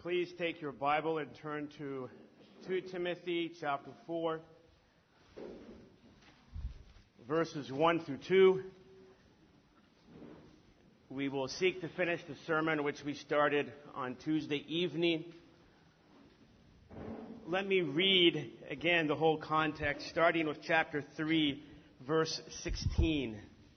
Please take your Bible and turn to 2 Timothy chapter 4, verses 1 through 2. We will seek to finish the sermon which we started on Tuesday evening. Let me read again the whole context, starting with chapter 3, verse 16.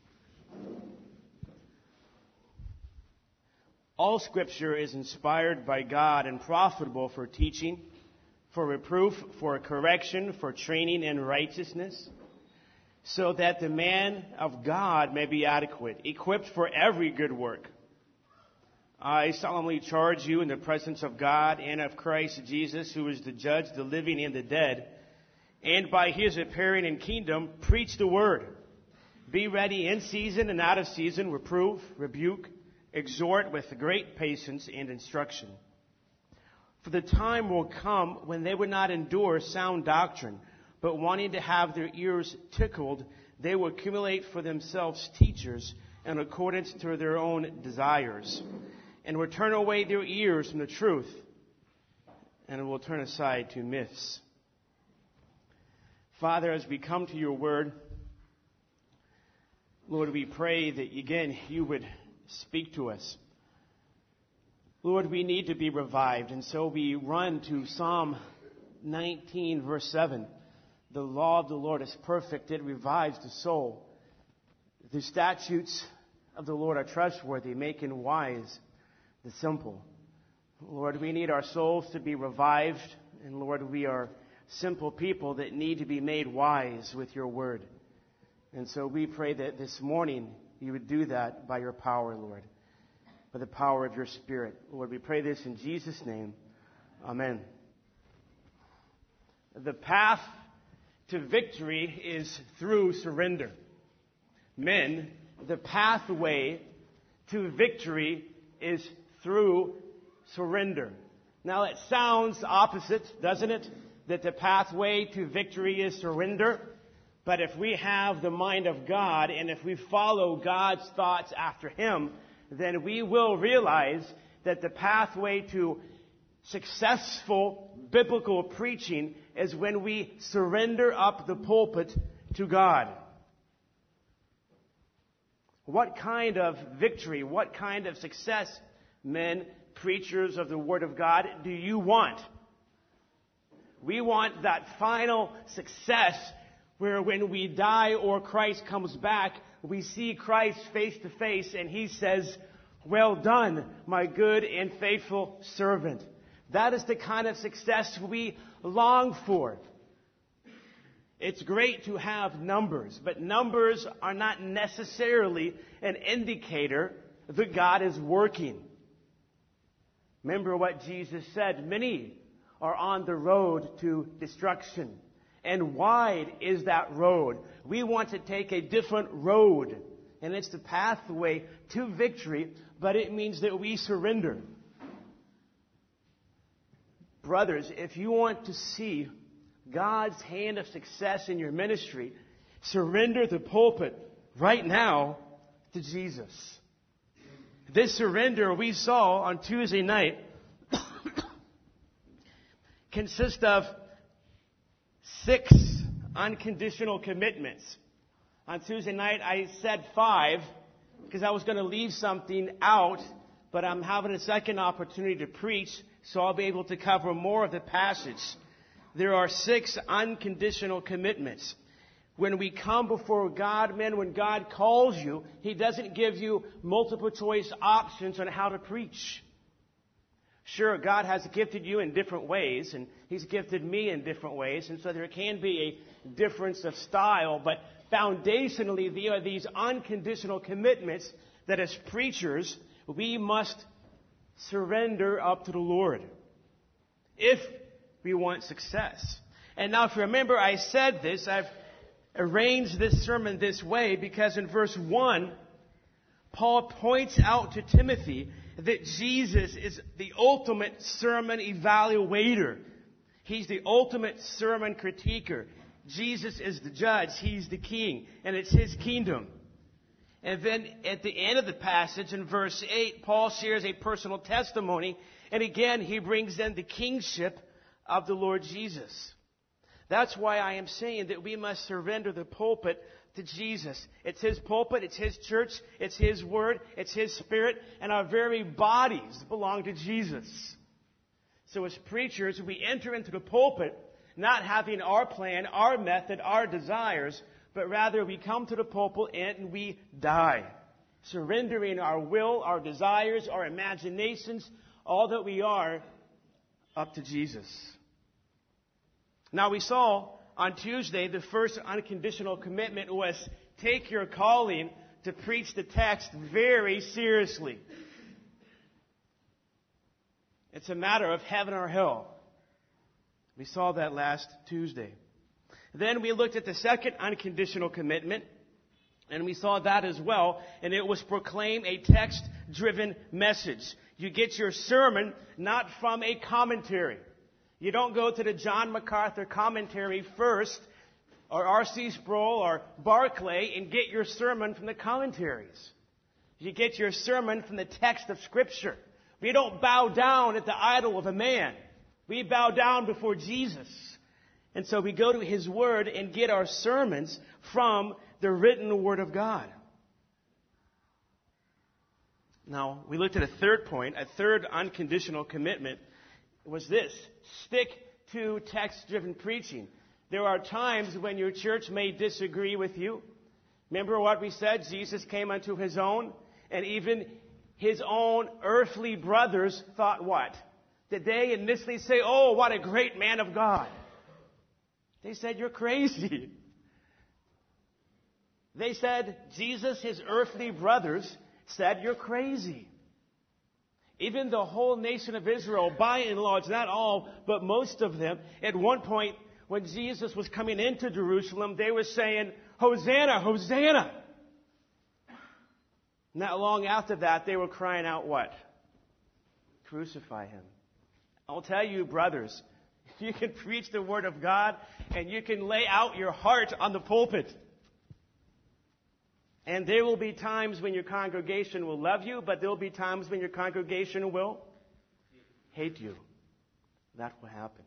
All Scripture is inspired by God and profitable for teaching, for reproof, for correction, for training in righteousness, so that the man of God may be adequate, equipped for every good work. I solemnly charge you in the presence of God and of Christ Jesus, who is the judge, the living and the dead, and by his appearing in kingdom, preach the word. Be ready in season and out of season, reprove, rebuke, exhort with great patience and instruction. For the time will come when they would not endure sound doctrine, but wanting to have their ears tickled, they will accumulate for themselves teachers in accordance to their own desires, and will turn away their ears from the truth, and will turn aside to myths. Father, as we come to your word, Lord, we pray that again you would speak to us. Lord, we need to be revived, and so we run to Psalm 19, verse 7. The law of the Lord is perfect. It revives the soul. The statutes of the Lord are trustworthy, making wise the simple. Lord, we need our souls to be revived, and Lord, we are simple people that need to be made wise with your word. And so we pray that this morning you would do that by your power, Lord, by the power of your Spirit. Lord, we pray this in Jesus' name. Amen. The path to victory is through surrender. Men, the pathway to victory is through surrender. Now it sounds opposite, doesn't it? That the pathway to victory is surrender. But if we have the mind of God and if we follow God's thoughts after Him, then we will realize that the pathway to successful biblical preaching is when we surrender up the pulpit to God. What kind of victory, what kind of success, men, preachers of the Word of God, do you want? We want that final success where when we die or Christ comes back, we see Christ face to face and He says, "Well done, my good and faithful servant." That is the kind of success we long for. It's great to have numbers, but numbers are not necessarily an indicator that God is working. Remember what Jesus said, many are on the road to destruction. And wide is that road. We want to take a different road. And it's the pathway to victory, but it means that we surrender. Brothers, if you want to see God's hand of success in your ministry, surrender the pulpit right now to Jesus. This surrender we saw on Tuesday night consists of 6 unconditional commitments. On Tuesday night, I said 5 because I was going to leave something out, but I'm having a second opportunity to preach, so I'll be able to cover more of the passage. There are 6 unconditional commitments. When we come before God, men, when God calls you, He doesn't give you multiple choice options on how to preach. Sure, God has gifted you in different ways, and He's gifted me in different ways, and so there can be a difference of style, but foundationally, there are these unconditional commitments that as preachers, we must surrender up to the Lord if we want success. And now, if you remember, I said this, I've arranged this sermon this way because in verse 1, Paul points out to Timothy that Jesus is the ultimate sermon evaluator. He's the ultimate sermon critiquer. Jesus is the judge. He's the king. And it's His kingdom. And then at the end of the passage in verse 8, Paul shares a personal testimony And again, he brings in the kingship of the Lord Jesus. That's why I am saying that we must surrender the pulpit to Jesus. It's His pulpit, it's His church, it's His word, it's His spirit, and our very bodies belong to Jesus. So as preachers, we enter into the pulpit not having our plan, our method, our desires, but rather we come to the pulpit and we die, surrendering our will, our desires, our imaginations, all that we are, up to Jesus. Now we saw on Tuesday the first unconditional commitment was take your calling to preach the text very seriously. It's a matter of heaven or hell. We saw that last Tuesday. Then we looked at the second unconditional commitment, and we saw that as well, and it was proclaim a text-driven message. You get your sermon not from a commentary. You don't go to the John MacArthur commentary first, or R.C. Sproul, or Barclay, and get your sermon from the commentaries. You get your sermon from the text of Scripture. We don't bow down at the idol of a man. We bow down before Jesus. And so we go to His Word and get our sermons from the written Word of God. Now, we looked at a third point, a third unconditional commitment was this: stick to text-driven preaching. There are times when your church may disagree with you. Remember what we said? Jesus came unto His own, and even His own earthly brothers thought what? Did they initially say, "Oh, what a great man of God"? They said, "You're crazy." They said, Jesus, His earthly brothers, said, "You're crazy." Even the whole nation of Israel, by and large, not all, but most of them, at one point, when Jesus was coming into Jerusalem, they were saying, "Hosanna, Hosanna." Not long after that, they were crying out what? Crucify Him. I'll tell you, brothers, you can preach the Word of God and you can lay out your heart on the pulpit. And there will be times when your congregation will love you, but there will be times when your congregation will hate you. That will happen.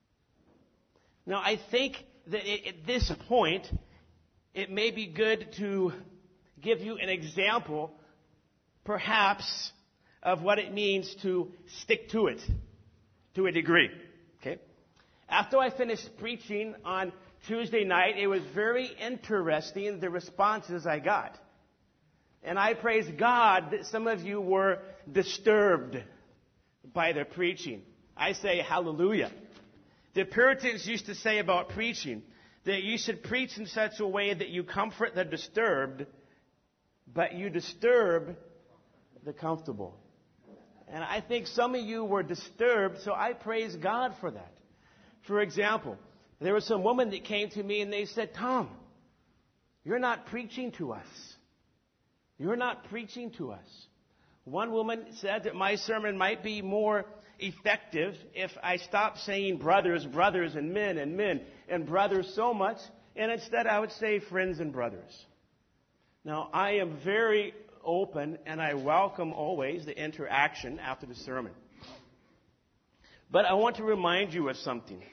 Now, I think that at this point, it may be good to give you an example, perhaps, of what it means to stick to it, to a degree. Okay? After I finished preaching on Tuesday night, it was very interesting, the responses I got. And I praise God that some of you were disturbed by the preaching. I say hallelujah. The Puritans used to say about preaching that you should preach in such a way that you comfort the disturbed, but you disturb the comfortable. And I think some of you were disturbed, so I praise God for that. For example, there was some woman that came to me and they said, "Tom, you're not preaching to us. You're not preaching to us." One woman said that my sermon might be more effective if I stopped saying brothers, brothers, and men, and brothers so much, and instead I would say friends and brothers. Now, I am very open and I welcome always the interaction after the sermon. But I want to remind you of something.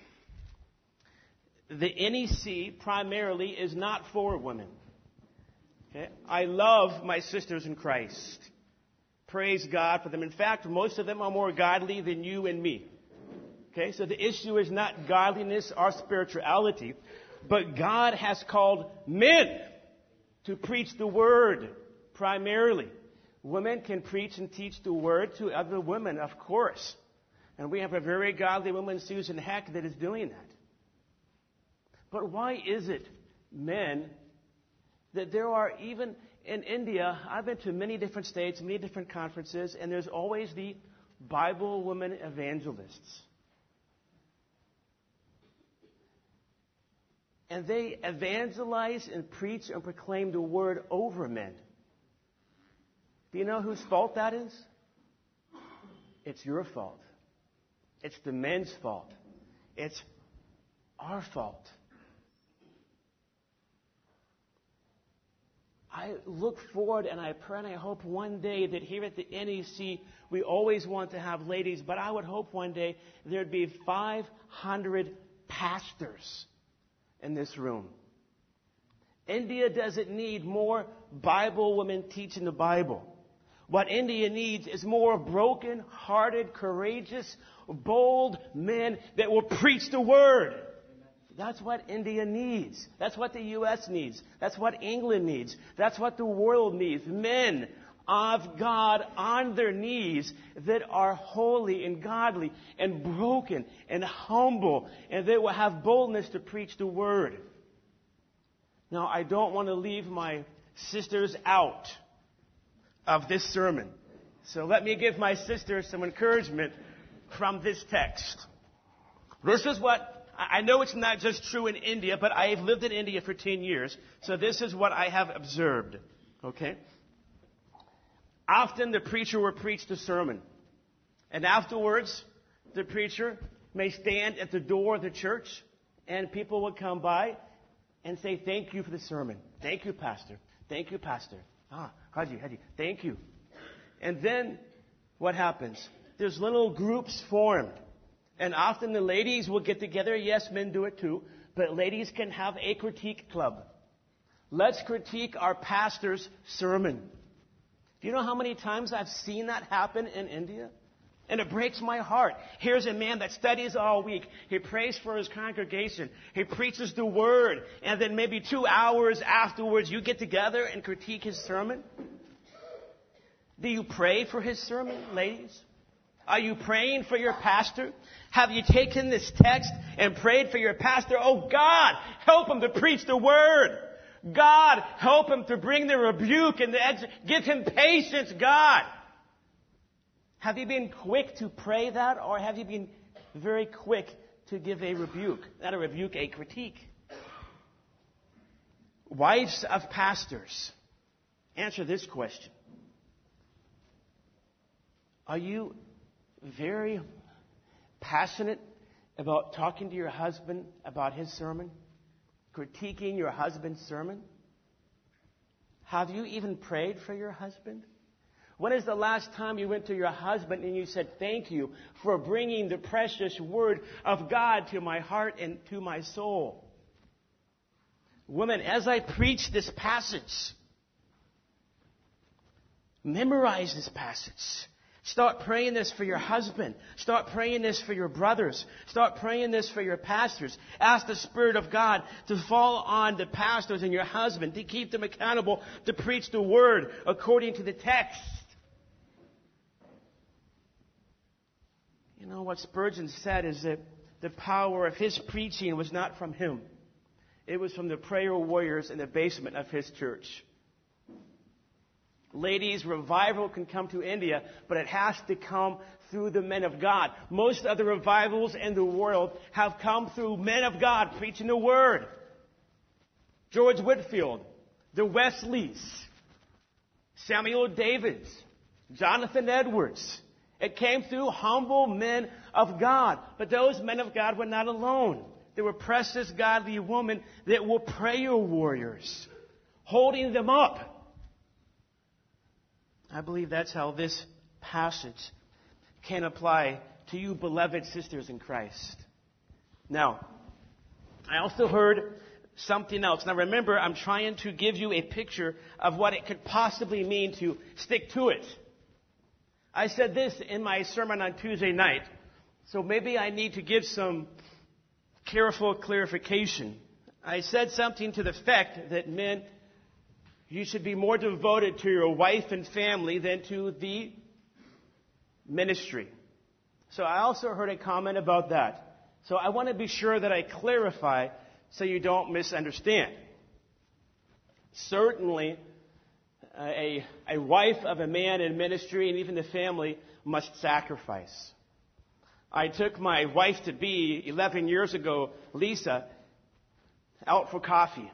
The NEC primarily is not for women. Okay? I love my sisters in Christ. Praise God for them. In fact, most of them are more godly than you and me. Okay? So the issue is not godliness or spirituality, but God has called men to preach the Word primarily. Women can preach and teach the Word to other women, of course. And we have a very godly woman, Susan Heck, that is doing that. But why is it, men, that there are, even in India, I've been to many different states, many different conferences, and there's always the Bible women evangelists. And they evangelize and preach and proclaim the Word over men. Do you know whose fault that is? It's your fault. It's the men's fault. It's our fault. I look forward and I pray and I hope one day that here at the NEC, we always want to have ladies, but I would hope one day there'd be 500 pastors in this room. India doesn't need more Bible women teaching the Bible. What India needs is more broken-hearted, courageous, bold men that will preach the Word. That's what India needs. That's what the U.S. needs. That's what England needs. That's what the world needs. Men of God on their knees that are holy and godly and broken and humble, and they will have boldness to preach the Word. Now, I don't want to leave my sisters out of this sermon. So let me give my sisters some encouragement from this text. This is what, I know it's not just true in India, but I have lived in India for 10 years. So this is what I have observed. Okay? Often the preacher will preach the sermon. And afterwards, the preacher may stand at the door of the church and people will come by and say, thank you for the sermon. Thank you, Pastor. Thank you, Pastor. Haji. Thank you. And then what happens? There's little groups formed. And often the ladies will get together. Yes, men do it too. But ladies can have a critique club. Let's critique our pastor's sermon. Do you know how many times I've seen that happen in India? And it breaks my heart. Here's a man that studies all week. He prays for his congregation. He preaches the Word. And then maybe 2 hours afterwards, you get together and critique his sermon. Do you pray for his sermon, ladies? Are you praying for your pastor? Have you taken this text and prayed for your pastor? Oh, God, help him to preach the Word. God, help him to bring the rebuke and give him patience, God. Have you been quick to pray that, or have you been very quick to give a rebuke? Not a rebuke, a critique. Wives of pastors, answer this question. Are you very passionate about talking to your husband about his sermon? Critiquing your husband's sermon? Have you even prayed for your husband? When is the last time you went to your husband and you said, thank you for bringing the precious Word of God to my heart and to my soul? Women, as I preach this passage, memorize this passage. Start praying this for your husband. Start praying this for your brothers. Start praying this for your pastors. Ask the Spirit of God to fall on the pastors and your husband, to keep them accountable, to preach the Word according to the text. You know, what Spurgeon said is that the power of his preaching was not from him. It was from the prayer warriors in the basement of his church. Ladies, revival can come to India, but it has to come through the men of God. Most of the revivals in the world have come through men of God preaching the Word. George Whitefield, the Wesleys, Samuel Davids, Jonathan Edwards. It came through humble men of God. But those men of God were not alone. There were precious, godly women that were prayer warriors, holding them up. I believe that's how this passage can apply to you, beloved sisters in Christ. Now, I also heard something else. Now remember, I'm trying to give you a picture of what it could possibly mean to stick to it. I said this in my sermon on Tuesday night, so maybe I need to give some careful clarification. I said something to the effect that men, you should be more devoted to your wife and family than to the ministry. So I also heard a comment about that. So I want to be sure that I clarify so you don't misunderstand. Certainly, a wife of a man in ministry and even the family must sacrifice. I took my wife-to-be 11 years ago, Lisa, out for coffee.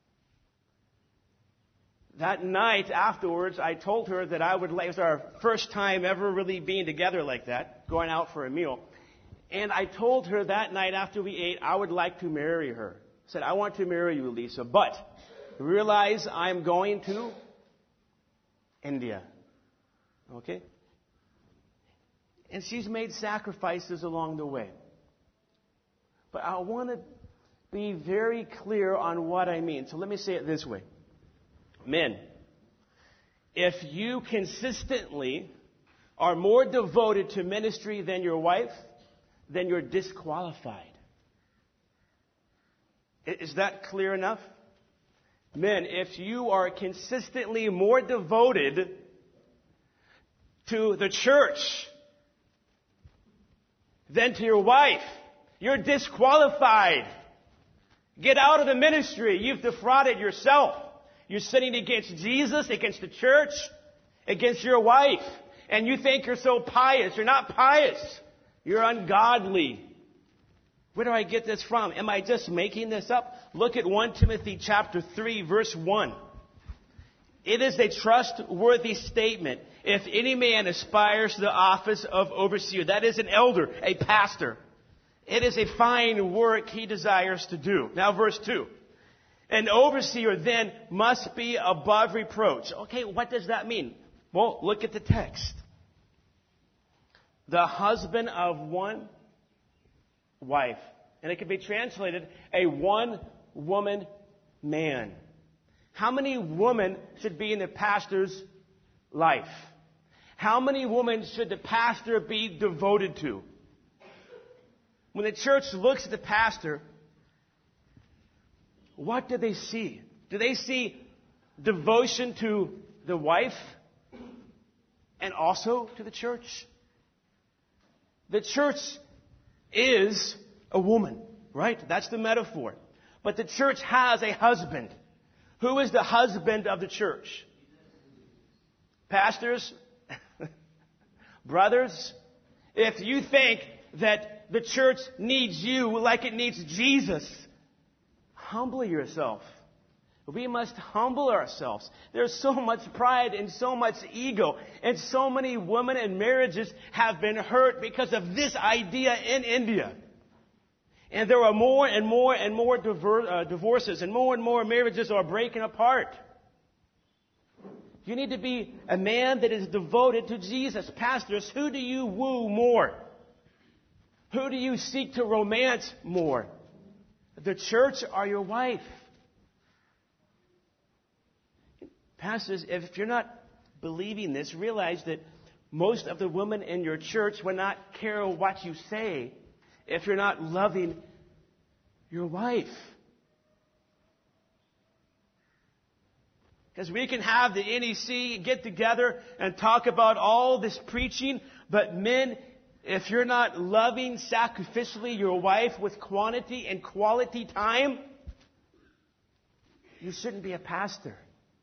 That night afterwards, I told her that it was our first time ever really being together like that, going out for a meal. And I told her that night after we ate, I would like to marry her. I said, I want to marry you, Lisa, but realize I'm going to India. Okay? And she's made sacrifices along the way. But I want to be very clear on what I mean. So let me say it this way. Men, if you consistently are more devoted to ministry than your wife, then you're disqualified. Is that clear enough? Men, if you are consistently more devoted to the church than to your wife, you're disqualified. Get out of the ministry. You've defrauded yourself. You're sinning against Jesus, against the church, against your wife. And you think you're so pious. You're not pious. You're ungodly. Where do I get this from? Am I just making this up? Look at 1 Timothy chapter 3, verse 1. It is a trustworthy statement. If any man aspires to the office of overseer, that is an elder, a pastor, it is a fine work he desires to do. Now verse 2. An overseer then must be above reproach. Okay, what does that mean? Well, look at the text. The husband of one wife. And it can be translated a one-woman man. How many women should be in the pastor's life? How many women should the pastor be devoted to? When the church looks at the pastor, what do they see? Do they see devotion to the wife and also to the church? The church is a woman, right? That's the metaphor. But the church has a husband. Who is the husband of the church? Pastors, brothers, if you think that the church needs you like it needs Jesus, humble yourself. We must humble ourselves. There's so much pride and so much ego. And so many women and marriages have been hurt because of this idea in India. And there are more and more and more divorces, and more marriages are breaking apart. You need to be a man that is devoted to Jesus. Pastors, who do you woo more? Who do you seek to romance more? The church or your wife? Pastors, if you're not believing this, realize that most of the women in your church will not care what you say if you're not loving your wife. Because we can have the NEC get together and talk about all this preaching, but men, if you're not loving sacrificially your wife with quantity and quality time, you shouldn't be a pastor.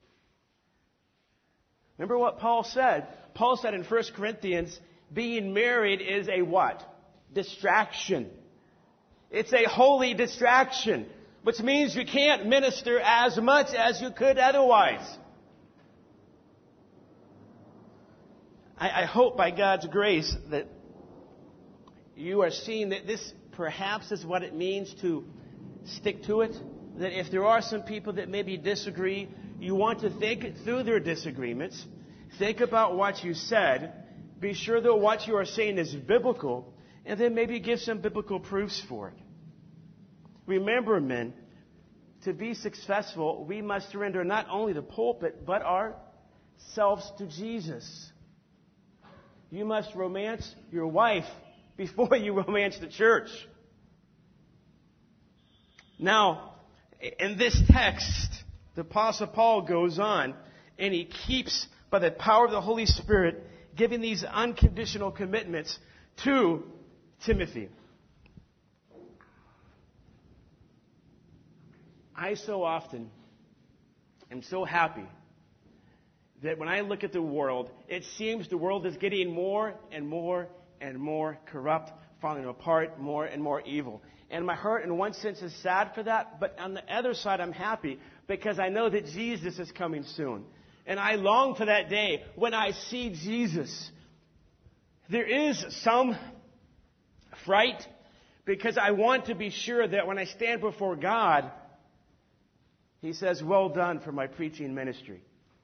Remember what Paul said? Paul said in 1 Corinthians, being married is a what? Distraction. It's a holy distraction, which means you can't minister as much as you could otherwise. I hope by God's grace that you are seeing that this perhaps is what it means to stick to it. That if there are some people that maybe disagree, you want to think through their disagreements. Think about what you said. Be sure that what you are saying is biblical. And then maybe give some biblical proofs for it. Remember, men, to be successful, we must surrender not only the pulpit, but ourselves to Jesus. You must romance your wife before you romance the church. Now, in this text, the Apostle Paul goes on, and he keeps, by the power of the Holy Spirit, giving these unconditional commitments to Timothy. I so often am so happy that when I look at the world, it seems the world is getting more and more and more corrupt, falling apart, more and more evil. And my heart, in one sense, is sad for that, but on the other side, I'm happy because I know that Jesus is coming soon. And I long for that day when I see Jesus. There is some fright because I want to be sure that when I stand before God, He says, well done for my preaching ministry.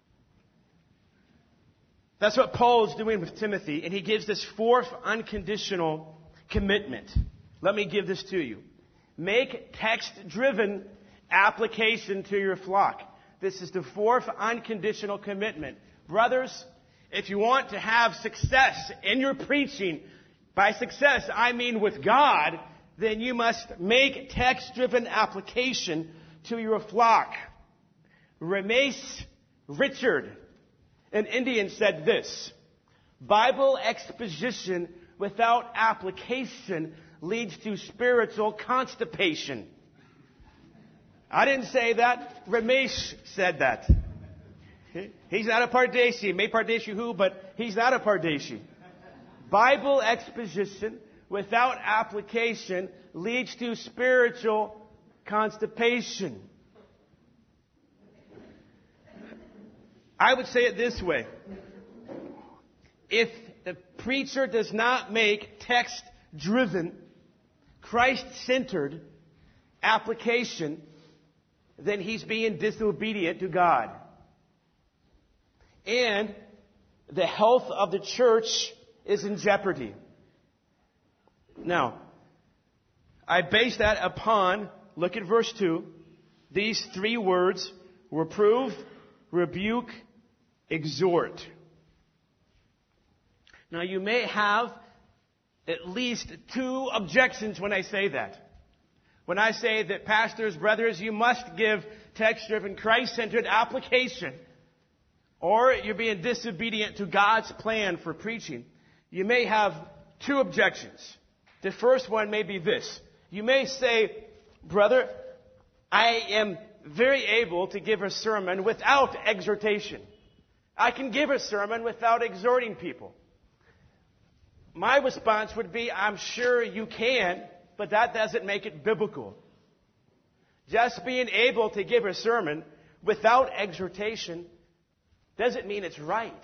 That's what Paul is doing with Timothy, and he gives this fourth unconditional commitment. Let me give this to you. Make text-driven application to your flock. This is the fourth unconditional commitment. Brothers, if you want to have success in your preaching, by success I mean with God, then you must make text-driven application to your flock. Ramesh Richard, an Indian, said this: Bible exposition without application leads to spiritual constipation. I didn't say that. Ramesh said that. He's not a Pardeshi. May Pardeshi who, but he's not a Pardeshi. Bible exposition without application leads to spiritual constipation. I would say it this way. If the preacher does not make text-driven, Christ-centered application, then he's being disobedient to God. And the health of the church is in jeopardy. Now, I base that upon, look at verse 2, these three words: reprove, rebuke, exhort. Now, you may have at least two objections when I say that. When I say that, pastors, brothers, you must give text-driven, Christ-centered application, or you're being disobedient to God's plan for preaching, you may have two objections. The first one may be this. You may say, brother, I am very able to give a sermon without exhortation. I can give a sermon without exhorting people. My response would be, I'm sure you can, but that doesn't make it biblical. Just being able to give a sermon without exhortation doesn't mean it's right.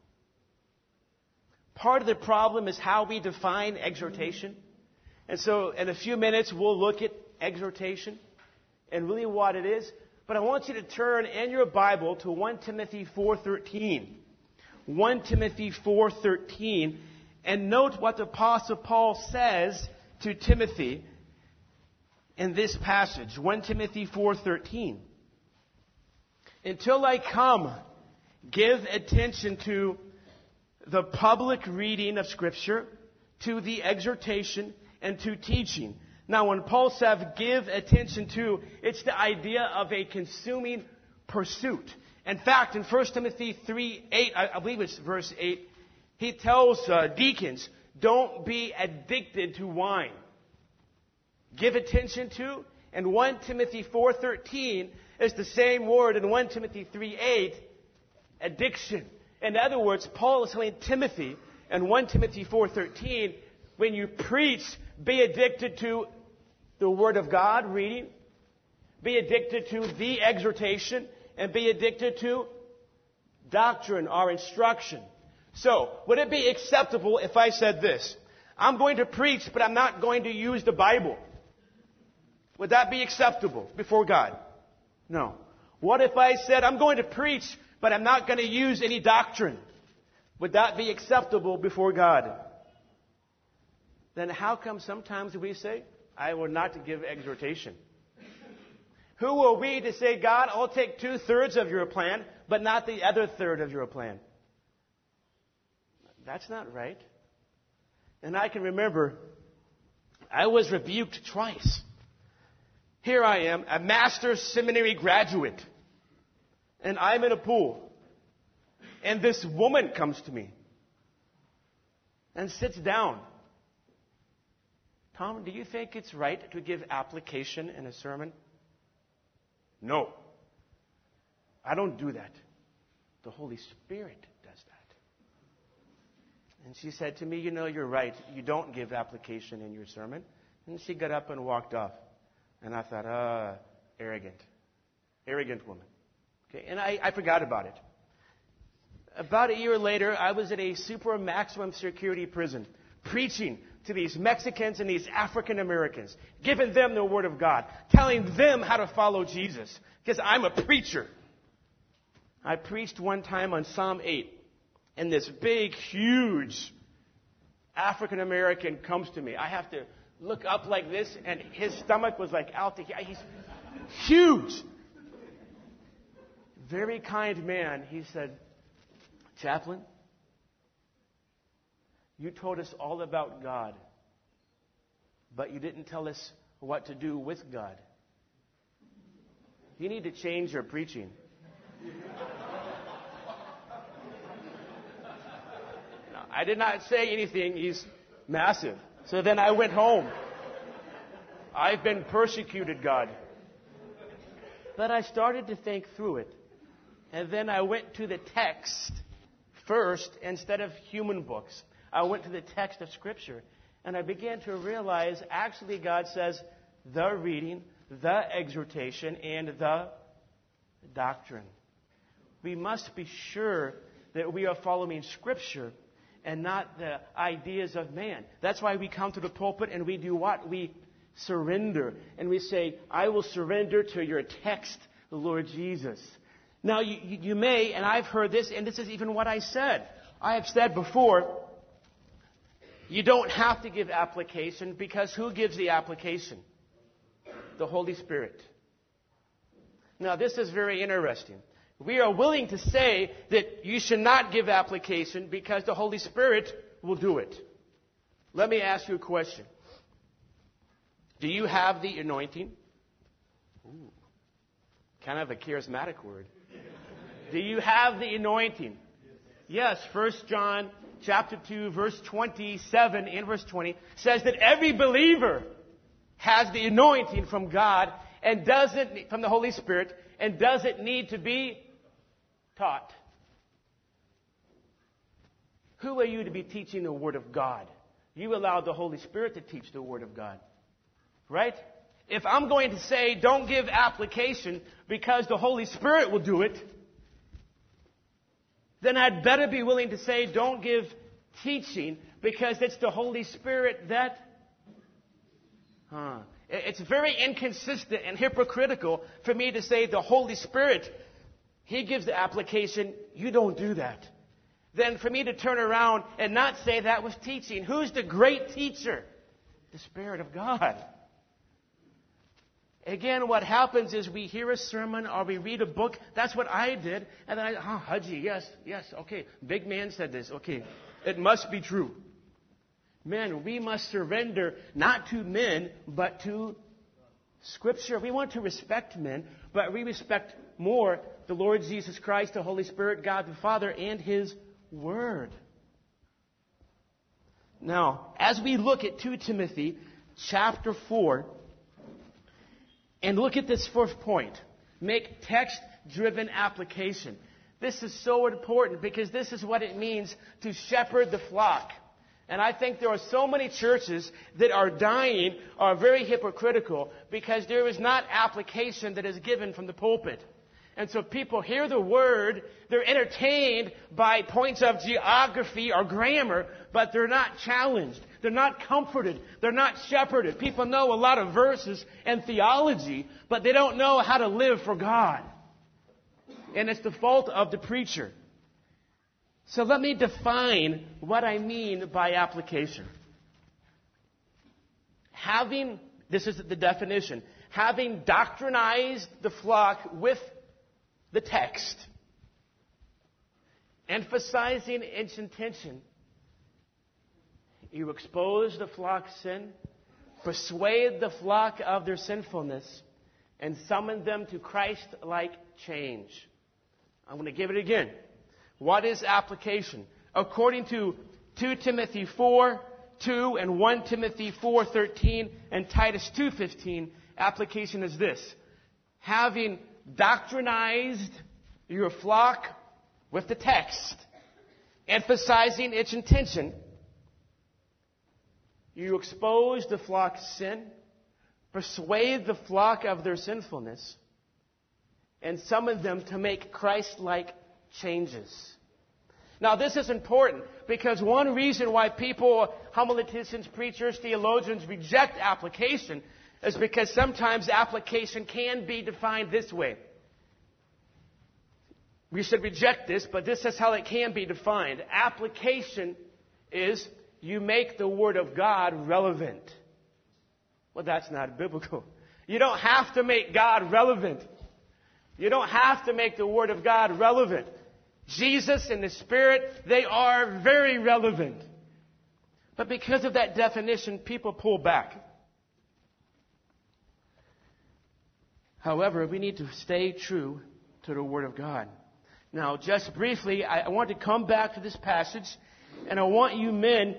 Part of the problem is how we define exhortation. And so in a few minutes we'll look at exhortation and really what it is. But I want you to turn in your Bible to 1 Timothy 4:13. 1 Timothy 4:13. And note what the Apostle Paul says to Timothy in this passage. 1 Timothy 4:13. Until I come, give attention to the public reading of Scripture, to the exhortation, and to teaching. Now, when Paul says give attention to, it's the idea of a consuming pursuit. In fact, in 1 Timothy 3:8, I believe it's verse 8, he tells deacons, don't be addicted to wine. Give attention to, and 1 Timothy 4:13 is the same word in 1 Timothy 3:8, addiction. In other words, Paul is telling Timothy in 1 Timothy 4:13, when you preach, be addicted to the Word of God, reading, be addicted to the exhortation, and be addicted to doctrine or instruction. So, would it be acceptable if I said this? I'm going to preach, but I'm not going to use the Bible. Would that be acceptable before God? No. What if I said, I'm going to preach, but I'm not going to use any doctrine? Would that be acceptable before God? Then how come sometimes we say, I will not give exhortation? Who are we to say, God, I'll take 2/3 of your plan, but not the other third of your plan? That's not right. And I can remember, I was rebuked twice. Here I am, a master's seminary graduate, and I'm in a pool. And this woman comes to me and sits down. Tom, do you think it's right to give application in a sermon? No. I don't do that. The Holy Spirit does that. And she said to me, you know, you're right. You don't give application in your sermon. And she got up and walked off. And I thought, arrogant. Arrogant woman. Okay, and I forgot about it. About a year later, I was at a super maximum security prison, preaching to these Mexicans and these African Americans, giving them the Word of God, telling them how to follow Jesus, because I'm a preacher. I preached one time on Psalm 8, and this big, huge African American comes to me. I have to look up like this, and his stomach was like out to here. He's huge. Very kind man. He said, "Chaplain, you told us all about God, but you didn't tell us what to do with God. You need to change your preaching." I did not say anything. He's massive. So then I went home. I've been persecuted, God. But I started to think through it. And then I went to the text first instead of human books. I went to the text of Scripture. And I began to realize actually God says the reading, the exhortation, and the doctrine. We must be sure that we are following Scripture and not the ideas of man. That's why we come to the pulpit and we do what? We surrender. And we say, I will surrender to your text, Lord Jesus. Now, you may, and I've heard this, and this is even what I said. I have said before, you don't have to give application, because who gives the application? The Holy Spirit. Now, this is very interesting. We are willing to say that you should not give application because the Holy Spirit will do it. Let me ask you a question. Do you have the anointing? Ooh, kind of a charismatic word. Do you have the anointing? Yes, 1 John chapter 2, verse 27 and verse 20 says that every believer has the anointing from God and doesn't, from the Holy Spirit, and doesn't need to be taught. Who are you to be teaching the Word of God? You allowed the Holy Spirit to teach the Word of God. Right? If I'm going to say don't give application because the Holy Spirit will do it, then I'd better be willing to say don't give teaching because it's the Holy Spirit that... It's very inconsistent and hypocritical for me to say the Holy Spirit, He gives the application, you don't do that. Then for me to turn around and not say that was teaching. Who's the great teacher? The Spirit of God. Again, what happens is we hear a sermon or we read a book. That's what I did. And then Haji, yes, okay. Big man said this. Okay, it must be true. Men, we must surrender not to men, but to Scripture. We want to respect men, but we respect more the Lord Jesus Christ, the Holy Spirit, God the Father, and His Word. Now, as we look at 2 Timothy chapter 4, and look at this fourth point, make text-driven application. This is so important because this is what it means to shepherd the flock. And I think there are so many churches that are dying, are very hypocritical, because there is not application that is given from the pulpit. And so people hear the word, they're entertained by points of geography or grammar, but they're not challenged. They're not comforted. They're not shepherded. People know a lot of verses and theology, but they don't know how to live for God. And it's the fault of the preacher. So let me define what I mean by application. This is the definition, having doctrinized the flock with the text, emphasizing its intention, you expose the flock's sin, persuade the flock of their sinfulness, and summon them to Christ-like change. I'm going to give it again. What is application? According to 2 Timothy 4:2 and 1 Timothy 4:13 and Titus 2:15, application is this. Having doctrinized your flock with the text, emphasizing its intention, you expose the flock's sin, persuade the flock of their sinfulness, and summon them to make Christ-like changes. Now, this is important because one reason why people, homileticians, preachers, theologians reject application is because sometimes application can be defined this way. We should reject this, but this is how it can be defined. Application is you make the Word of God relevant. Well, that's not biblical. You don't have to make God relevant. You don't have to make the Word of God relevant. Jesus and the Spirit, they are very relevant. But because of that definition, people pull back. However, we need to stay true to the Word of God. Now, just briefly, I want to come back to this passage, and I want you men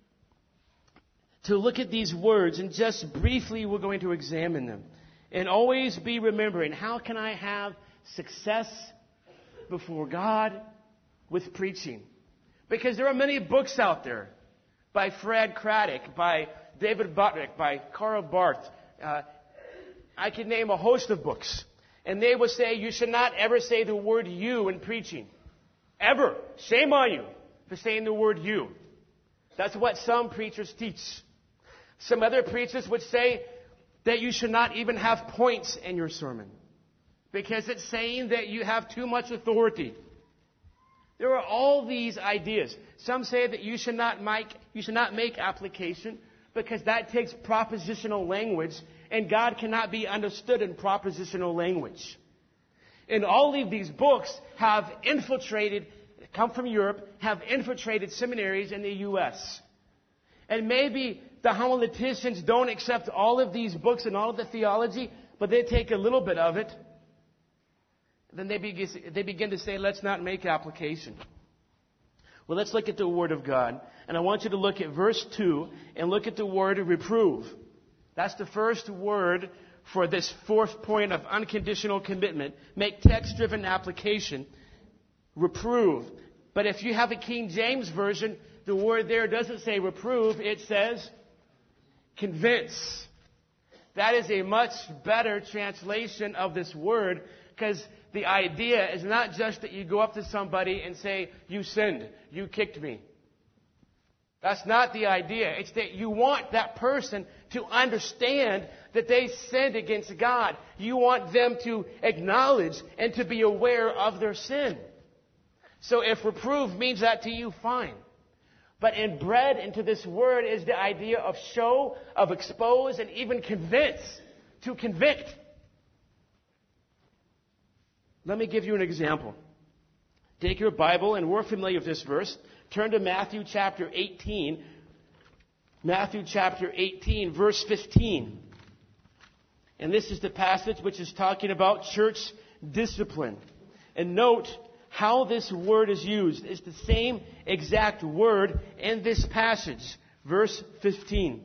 to look at these words, and just briefly we're going to examine them. And always be remembering, how can I have success before God with preaching? Because there are many books out there by Fred Craddock, by David Buttrick, by Karl Barth. I could name a host of books. And they would say you should not ever say the word you in preaching. Ever. Shame on you for saying the word you. That's what some preachers teach. Some other preachers would say that you should not even have points in your sermon, because it's saying that you have too much authority. There are all these ideas. Some say that you should not make application because that takes propositional language, and God cannot be understood in propositional language. And all of these books have infiltrated, come from Europe, have infiltrated seminaries in the U.S. And maybe the homileticians don't accept all of these books and all of the theology, but they take a little bit of it. Then they begin to say, let's not make application. Well, let's look at the Word of God. And I want you to look at verse 2 and look at the word reprove. That's the first word for this fourth point of unconditional commitment. Make text-driven application. Reprove. But if you have a King James Version, the word there doesn't say reprove, it says convince. That is a much better translation of this word, because the idea is not just that you go up to somebody and say, you sinned, you kicked me. That's not the idea. It's that you want that person to understand that they sinned against God. You want them to acknowledge and to be aware of their sin. So if reprove means that to you, fine. But inbred into this word is the idea of show, of expose, and even convince, to convict. Let me give you an example. Take your Bible, and we're familiar with this verse. Turn to Matthew chapter 18. Matthew chapter 18, verse 15. And this is the passage which is talking about church discipline. And note how this word is used. It's the same exact word in this passage. Verse 15.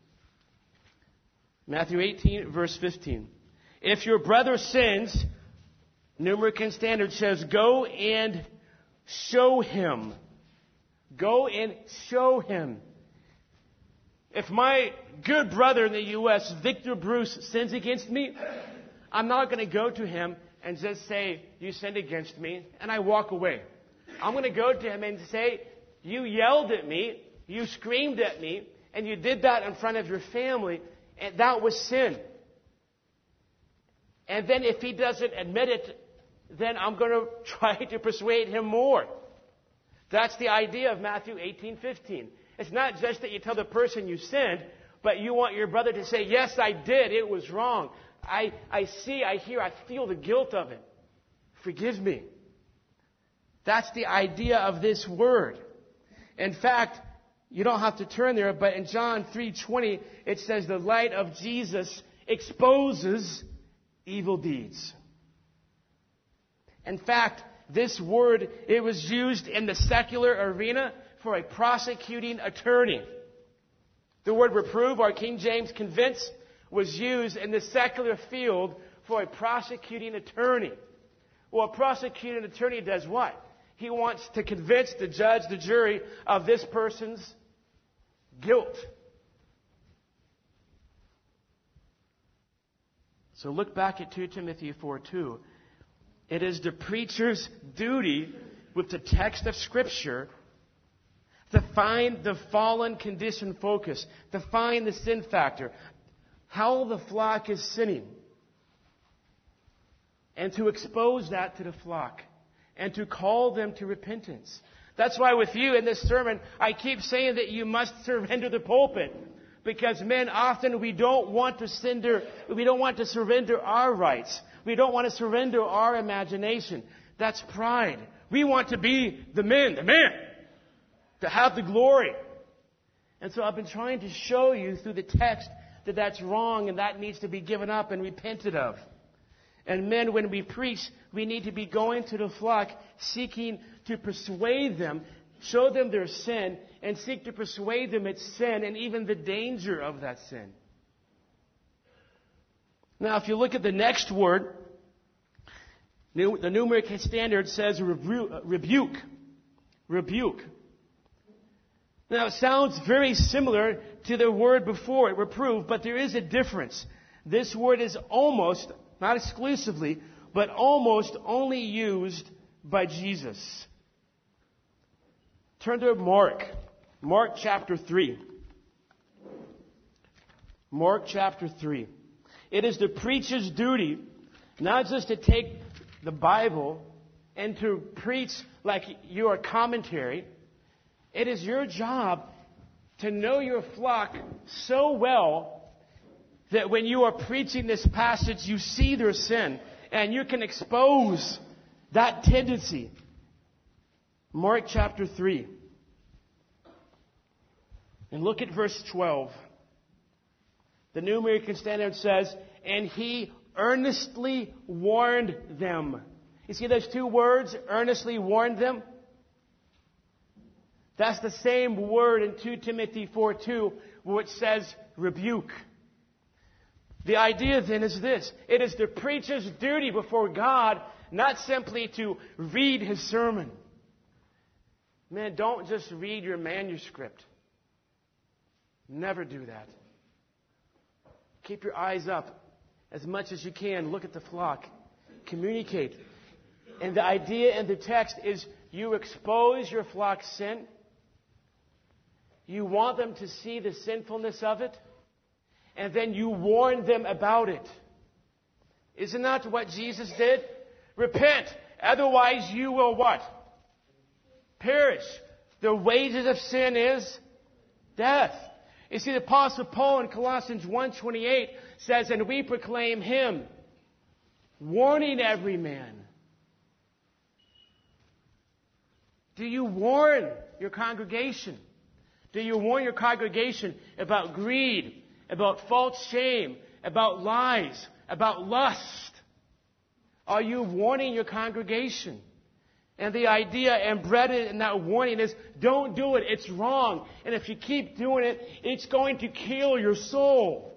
Matthew 18, verse 15. If your brother sins, New American Standard says, go and show him. Go and show him. If my good brother in the U.S., Victor Bruce, sins against me, I'm not going to go to him and just say, you sinned against me, and I walk away. I'm going to go to him and say, you yelled at me, you screamed at me, and you did that in front of your family, and that was sin. And then if he doesn't admit it, then I'm going to try to persuade him more. That's the idea of Matthew 18:15. It's not just that you tell the person you sinned, but you want your brother to say, yes, I did, it was wrong. I see, I hear, I feel the guilt of it. Forgive me. That's the idea of this word. In fact, you don't have to turn there, but in John 3:20, it says the light of Jesus exposes evil deeds. In fact, this word, it was used in the secular arena for a prosecuting attorney. The word reprove, or King James convince, was used in the secular field for a prosecuting attorney. Well, a prosecuting attorney does what? He wants to convince the judge, the jury, of this person's guilt. So look back at 2 Timothy 4:2. It is the preacher's duty with the text of Scripture to find the fallen condition focus, to find the sin factor, how the flock is sinning, and to expose that to the flock, and to call them to repentance. That's why with you in this sermon, I keep saying that you must surrender the pulpit. Because men, often we don't want to surrender our rights. We don't want to surrender our imagination. That's pride. We want to be the man, to have the glory. And so I've been trying to show you through the text that that's wrong and that needs to be given up and repented of. And men, when we preach, we need to be going to the flock, seeking to persuade them, show them their sin, and seek to persuade them it's sin and even the danger of that sin. Now, if you look at the next word, the New American Standard says rebuke. Rebuke. Now, it sounds very similar to the word before it, reprove, but there is a difference. This word is almost, not exclusively, but almost only used by Jesus. Turn to Mark chapter 3. Mark chapter 3. It is the preacher's duty not just to take the Bible and to preach like your commentary. It is your job to know your flock so well that when you are preaching this passage, you see their sin and you can expose that tendency. Mark chapter 3. And look at verse 12. The New American Standard says, and he earnestly warned them. You see those two words, earnestly warned them? That's the same word in 2 Timothy 4:2, which says rebuke. The idea then is this. It is the preacher's duty before God not simply to read his sermon. Man, don't just read your manuscript. Never do that. Keep your eyes up as much as you can. Look at the flock. Communicate. And the idea in the text is you expose your flock's sin. You want them to see the sinfulness of it. And then you warn them about it. Isn't that what Jesus did? Repent. Otherwise you will what? Perish. The wages of sin is death. You see, the Apostle Paul in Colossians 1:28 says, and we proclaim him, warning every man. Do you warn your congregation? Do you warn your congregation about greed, about false shame, about lies, about lust? Are you warning your congregation? And the idea embedded in that warning is, don't do it. It's wrong. And if you keep doing it, it's going to kill your soul.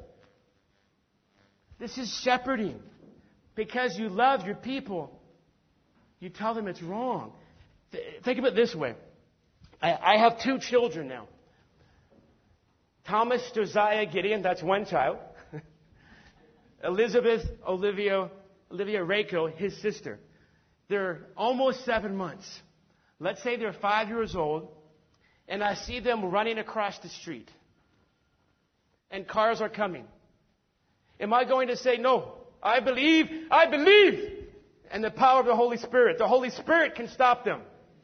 This is shepherding. Because you love your people, you tell them it's wrong. Think of it this way. I have 2 children now. Thomas Josiah Gideon, that's one child. Elizabeth Olivia Rachel, his sister. They're almost 7 months. Let's say they're 5 years old, and I see them running across the street. And cars are coming. Am I going to say, no, I believe, and the power of the Holy Spirit. The Holy Spirit can stop them.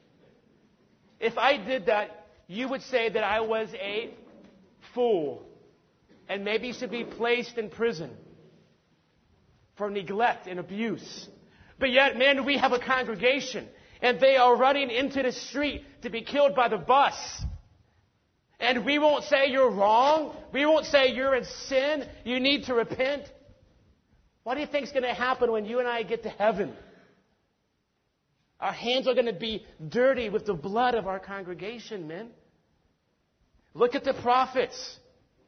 If I did that, you would say that I was a fool, and maybe should be placed in prison for neglect and abuse. But yet, man, we have a congregation, and they are running into the street to be killed by the bus. And we won't say you're wrong. We won't say you're in sin. You need to repent. What do you think is going to happen when you and I get to heaven? Our hands are going to be dirty with the blood of our congregation, men. Look at the prophets.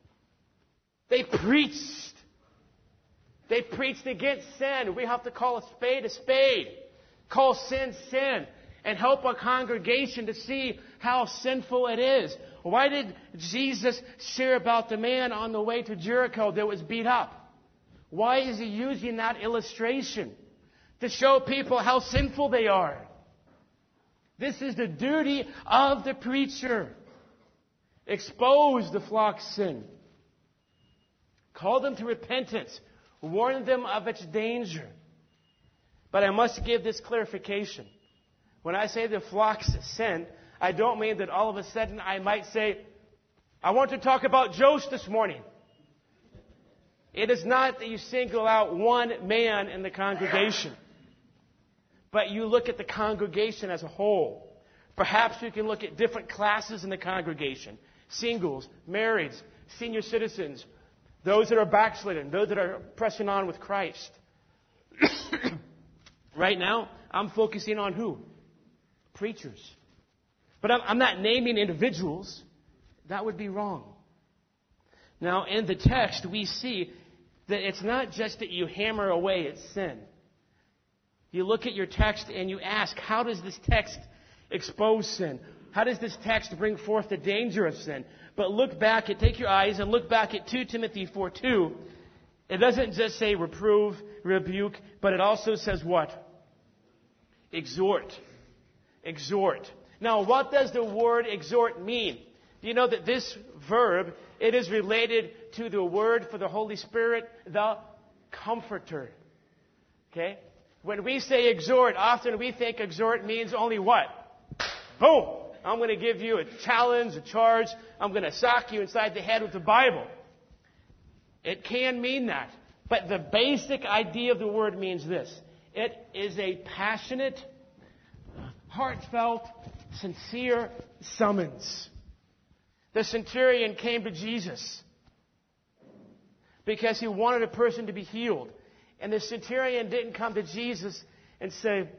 They preached. They preached against sin. We have to call a spade. Call sin, sin. And help our congregation to see how sinful it is. Why did Jesus share about the man on the way to Jericho that was beat up? Why is he using that illustration? To show people how sinful they are. This is the duty of the preacher. Expose the flock's sin. Call them to repentance. Warn them of its danger. But I must give this clarification. When I say the flock's sin, I don't mean that all of a sudden I might say, I want to talk about Jost this morning. It is not that you single out one man in the congregation, but you look at the congregation as a whole. Perhaps you can look at different classes in the congregation. Singles, marrieds, senior citizens, those that are backslidden, those that are pressing on with Christ. Right now, I'm focusing on who? Preachers. But I'm not naming individuals. That would be wrong. Now, in the text, we see that it's not just that you hammer away at sin. You look at your text and you ask, how does this text expose sin? How does this text bring forth the danger of sin? But take your eyes and look back at 2 Timothy 4:2. It doesn't just say reprove, rebuke, but it also says what? Exhort. Exhort. Now, what does the word exhort mean? Do you know that this verb, it is related to the word for the Holy Spirit, the Comforter. Okay? When we say exhort, often we think exhort means only what? Boom! I'm going to give you a challenge, a charge. I'm going to sock you inside the head with the Bible. It can mean that. But the basic idea of the word means this. It is a passionate, heartfelt, sincere summons. The centurion came to Jesus because he wanted a person to be healed. And the centurion didn't come to Jesus and say,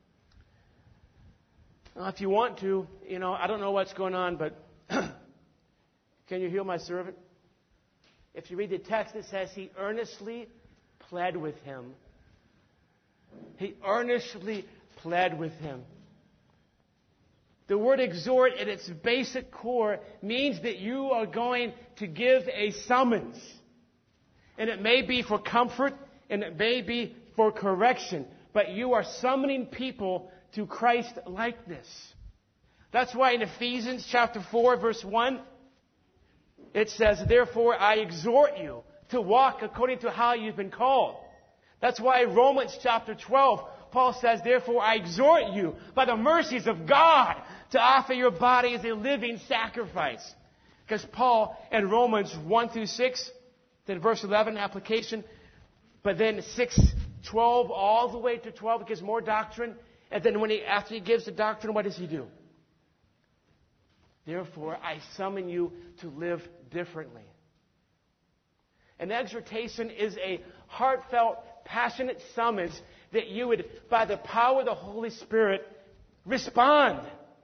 well, if you want to, I don't know what's going on, but can you heal my servant? If you read the text, it says he earnestly pled with him. He earnestly pled with him. The word exhort at its basic core means that you are going to give a summons. And it may be for comfort and it may be for correction, but you are summoning people to Christ likeness. That's why in Ephesians chapter 4, verse 1, it says, therefore I exhort you to walk according to how you've been called. That's why Romans chapter 12, Paul says, therefore I exhort you by the mercies of God to offer your body as a living sacrifice. Because Paul in Romans 1 through 6, then verse 11 application, but then 6:12 all the way to 12, it gives more doctrine. And then after he gives the doctrine, what does he do? Therefore, I summon you to live differently. An exhortation is a heartfelt, passionate summons that you would, by the power of the Holy Spirit, respond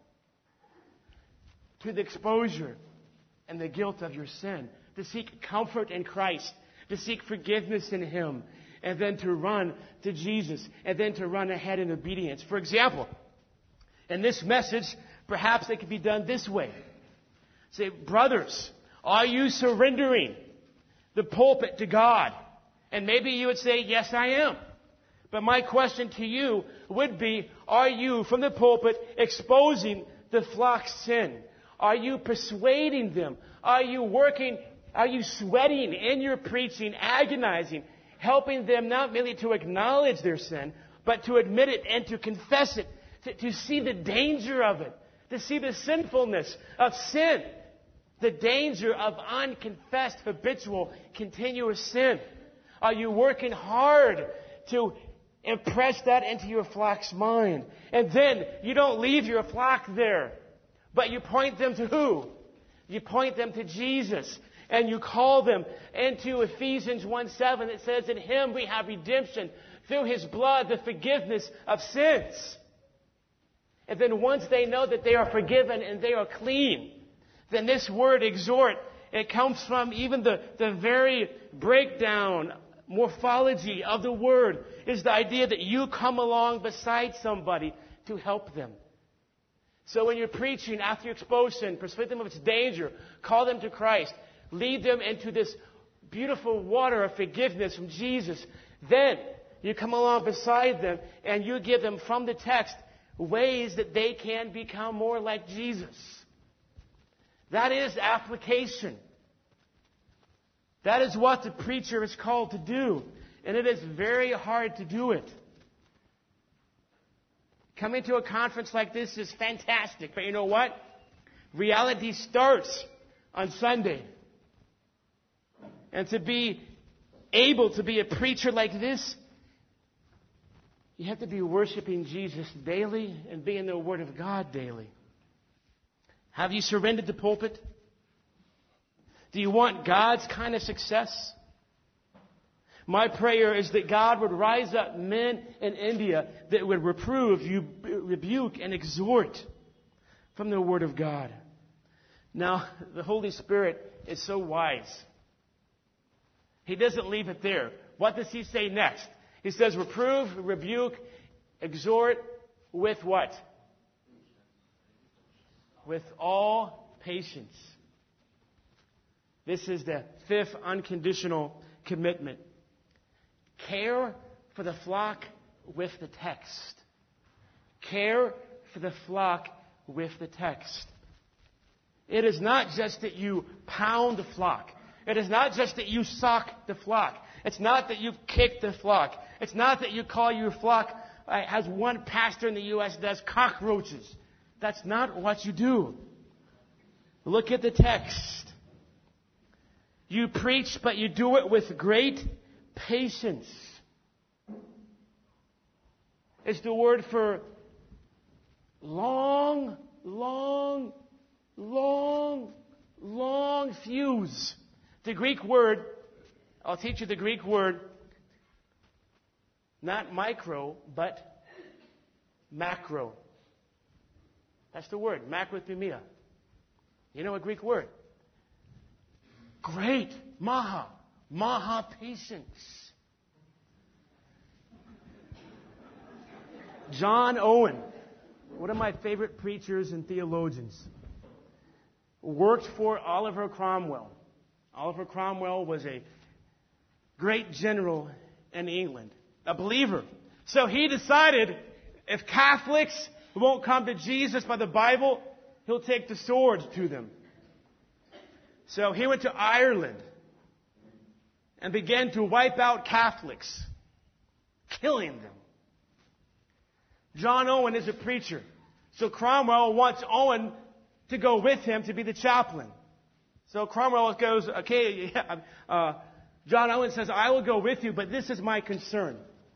to the exposure and the guilt of your sin, to seek comfort in Christ, to seek forgiveness in Him, and then to run to Jesus, and then to run ahead in obedience. For example, in this message, perhaps it could be done this way. Say, brothers, are you surrendering the pulpit to God? And maybe you would say, yes, I am. But my question to you would be, are you, from the pulpit, exposing the flock's sin? Are you persuading them? Are you working? Are you sweating in your preaching, agonizing, helping them not merely to acknowledge their sin, but to admit it and to confess it, to see the danger of it, to see the sinfulness of sin, the danger of unconfessed, habitual, continuous sin? Are you working hard to impress that into your flock's mind? And then you don't leave your flock there, but you point them to who? You point them to Jesus. And you call them into Ephesians 1:7. It says, in Him we have redemption through His blood, the forgiveness of sins. And then once they know that they are forgiven and they are clean, then this word exhort, it comes from even the very breakdown, morphology of the word, is the idea that you come along beside somebody to help them. So when you're preaching, after you expose sin, persuade them of its danger, call them to Christ, lead them into this beautiful water of forgiveness from Jesus. Then you come along beside them and you give them from the text ways that they can become more like Jesus. That is application. That is what the preacher is called to do. And it is very hard to do it. Coming to a conference like this is fantastic. But you know what? Reality starts on Sunday. And to be able to be a preacher like this, you have to be worshiping Jesus daily and be in the Word of God daily. Have you surrendered the pulpit? Do you want God's kind of success? My prayer is that God would rise up men in India that would reprove, rebuke, and exhort from the Word of God. Now, the Holy Spirit is so wise. He doesn't leave it there. What does He say next? He says, reprove, rebuke, exhort with what? With all patience. This is the fifth unconditional commitment. Care for the flock with the text. Care for the flock with the text. It is not just that you pound the flock. It is not just that you sock the flock. It's not that you kick the flock. It's not that you call your flock, as one pastor in the U.S. does, cockroaches. That's not what you do. Look at the text. You preach, but you do it with great patience. It's the word for long fuse. The Greek word, I'll teach you the Greek word, not micro, but macro. That's the word, macrothumia. You know a Greek word? Great, maha patience. John Owen, one of my favorite preachers and theologians, worked for Oliver Cromwell. Oliver Cromwell was a great general in England, a believer. So he decided if Catholics won't come to Jesus by the Bible, he'll take the sword to them. So he went to Ireland and began to wipe out Catholics, killing them. John Owen is a preacher. So Cromwell wants Owen to go with him to be the chaplain. So Cromwell goes, okay, John Owen says, I will go with you, but this is my concern.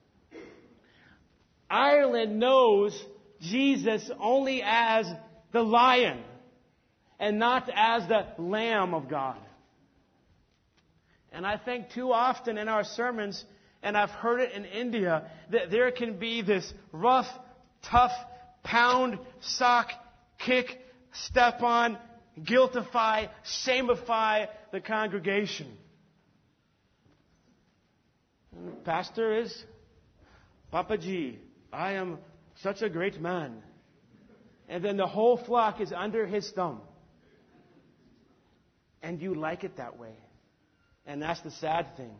Ireland knows Jesus only as the lion and not as the Lamb of God. And I think too often in our sermons, and I've heard it in India, that there can be this rough, tough, pound, sock, kick, step on, guiltify, shameify the congregation. And the pastor is, Papaji, I am such a great man. And then the whole flock is under his thumb. And you like it that way. And that's the sad thing.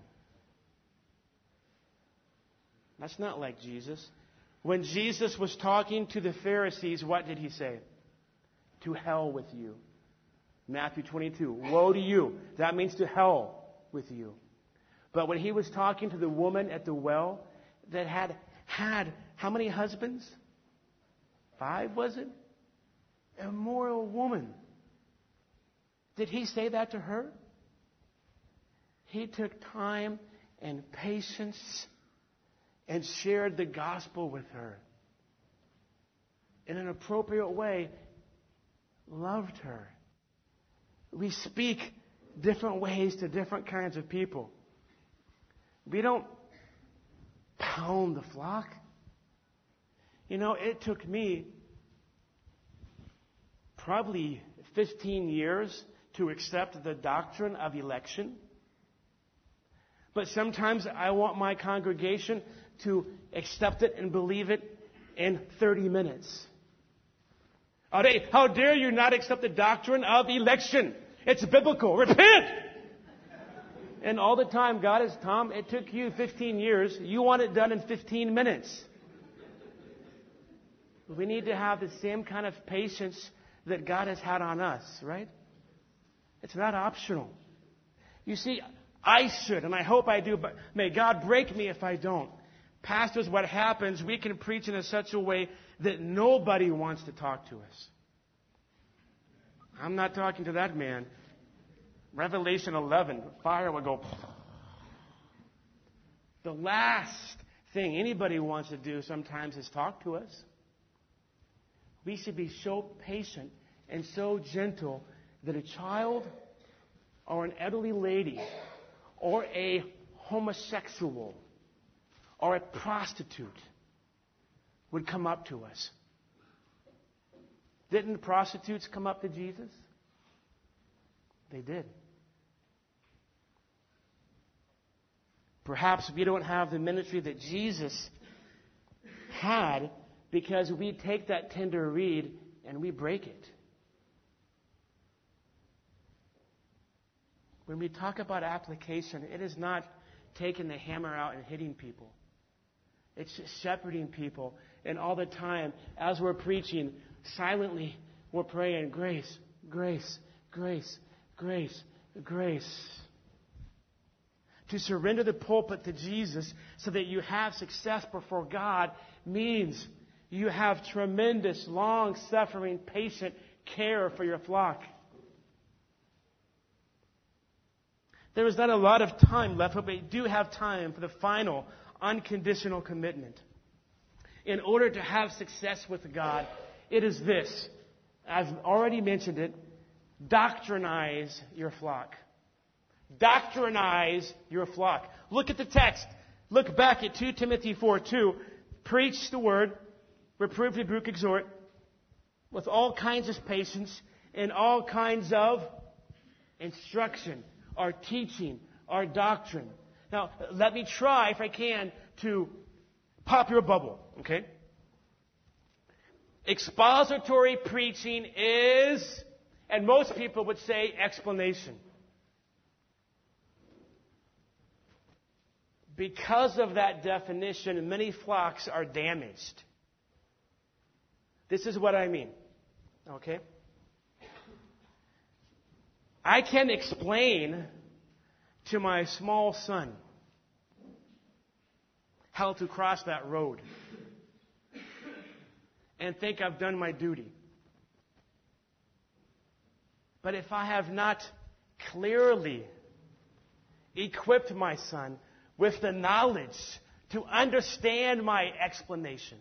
That's not like Jesus. When Jesus was talking to the Pharisees, what did he say? To hell with you. Matthew 22. Woe to you. That means to hell with you. But when he was talking to the woman at the well that had how many husbands? 5, was it? Immoral woman. Did he say that to her? He took time and patience and shared the gospel with her. In an appropriate way, loved her. We speak different ways to different kinds of people. We don't pound the flock. You know, it took me probably 15 years to accept the doctrine of election. But sometimes I want my congregation to accept it and believe it in 30 minutes. How dare you not accept the doctrine of election? It's biblical. Repent! And all the time, God is, Tom, it took you 15 years. You want it done in 15 minutes. We need to have the same kind of patience that God has had on us, right? It's not optional. You see, I should, and I hope I do, but may God break me if I don't. Pastors, what happens, we can preach in such a way that nobody wants to talk to us. I'm not talking to that man. Revelation 11, fire will go. The last thing anybody wants to do sometimes is talk to us. We should be so patient and so gentle that a child or an elderly lady or a homosexual or a prostitute would come up to us. Didn't prostitutes come up to Jesus? They did. Perhaps we don't have the ministry that Jesus had because we take that tender reed and we break it. When we talk about application, it is not taking the hammer out and hitting people. It's just shepherding people. And all the time, as we're preaching, silently, we're praying, grace, grace, grace, grace, grace. To surrender the pulpit to Jesus so that you have success before God means you have tremendous, long-suffering, patient care for your flock. There is not a lot of time left, but we do have time for the final unconditional commitment. In order to have success with God, it is this. I've already mentioned it. Doctrinize your flock. Doctrinize your flock. Look at the text. Look back at 2 Timothy 4:2. Preach the word, reprove, rebuke, exhort, with all kinds of patience and all kinds of instruction, or teaching, or doctrine. Now, let me try, if I can, to pop your bubble, okay? Expository preaching is, and most people would say, explanation. Because of that definition, many flocks are damaged. This is what I mean. Okay? I can explain to my small son how to cross that road and think I've done my duty. But if I have not clearly equipped my son with the knowledge to understand my explanation,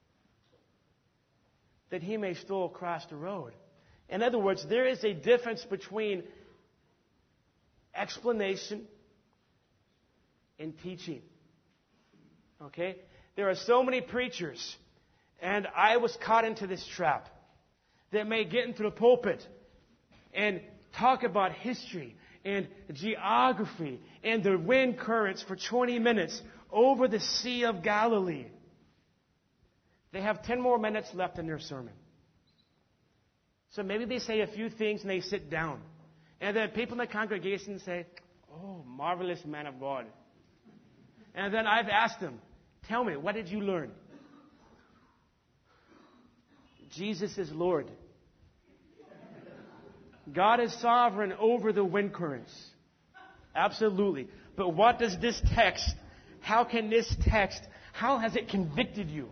that he may still cross the road. In other words, there is a difference between explanation and teaching. Okay? There are so many preachers, and I was caught into this trap, that may get into the pulpit and talk about history and geography and the wind currents for 20 minutes over the Sea of Galilee. They have 10 more minutes left in their sermon. So maybe they say a few things and they sit down. And then people in the congregation say, "Oh, marvelous man of God." And then I've asked them, "Tell me, what did you learn?" Jesus is Lord. God is sovereign over the wind currents. Absolutely. But what does this text, how has it convicted you?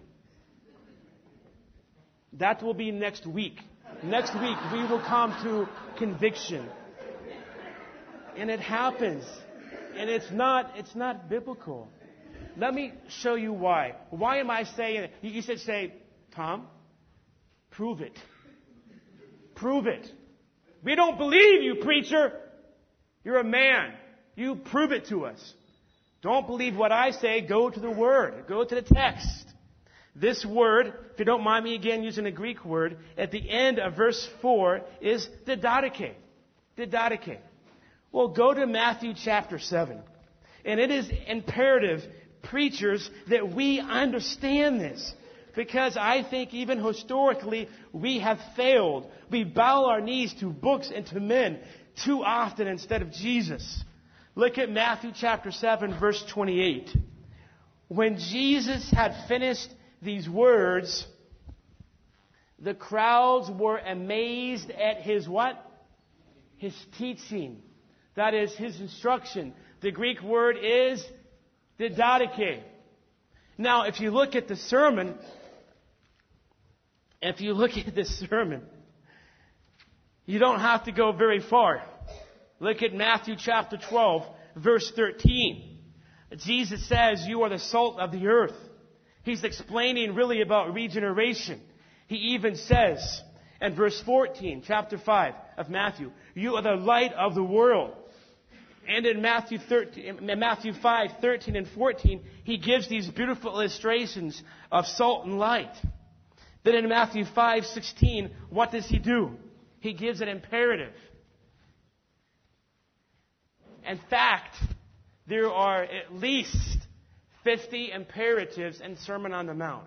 That will be next week. Next week we will come to conviction. And it happens. And it's not biblical. Let me show you why. Why am I saying it? You should say, "Tom, prove it. Prove it. We don't believe you, preacher. You're a man. You prove it to us. Don't believe what I say. Go to the Word. Go to the text." This word, if you don't mind me again using a Greek word, at the end of verse 4 is didache. Didache. Well, go to Matthew chapter 7. And it is imperative, preachers, that we understand this. Because I think even historically, we have failed. We bow our knees to books and to men too often instead of Jesus. Look at Matthew chapter 7, verse 28. When Jesus had finished these words, The crowds were amazed at his what? His teaching. That is his instruction. The Greek word is didache. Now, if you look at the sermon, you don't have to go very far. Look at Matthew chapter 12, verse 13. Jesus says, "You are the salt of the earth." He's explaining really about regeneration. He even says in verse 14, chapter 5 of Matthew, "You are the light of the world." And in Matthew 5, 13 and 14, he gives these beautiful illustrations of salt and light. Then in Matthew 5, 16, what does he do? He gives an imperative. In fact, there are at least 50 imperatives in Sermon on the Mount.